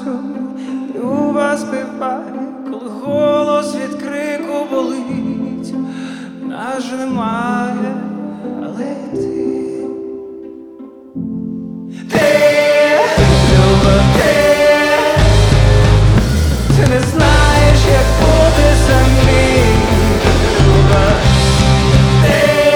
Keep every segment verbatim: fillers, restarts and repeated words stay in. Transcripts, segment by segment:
танцюй, Люба співай, коли голос від крику болить. Нас же немає, але ти. Ти, Люба, ти, ти не знаєш, як бути самим. Люба, ти,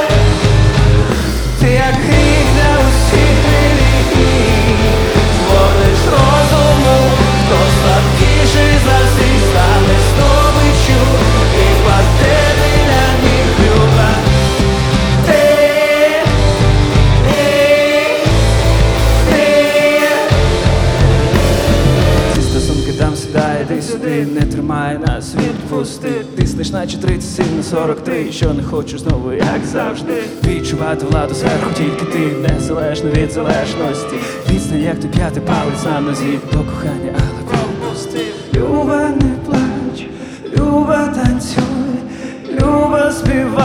ти як гріх для усіх релігій. Зводиш розуму, хто слабкіший за всіх стане здобиччю і паде біля ніг. Люба, ти, ти, ти. Ці стосунки там сідає, ти сюди, не тримай нас, відпусти. Тиснеш наче тридцять сім на сорок три, що не хочеш знову, як завжди. Відчувати владу зверху, тільки ти, незалежно від залежності. Відстань, як ти п'ятий палець на нозі до кохання, але пропустив. Люба, не плач, Люба, танцюй, Люба, співай.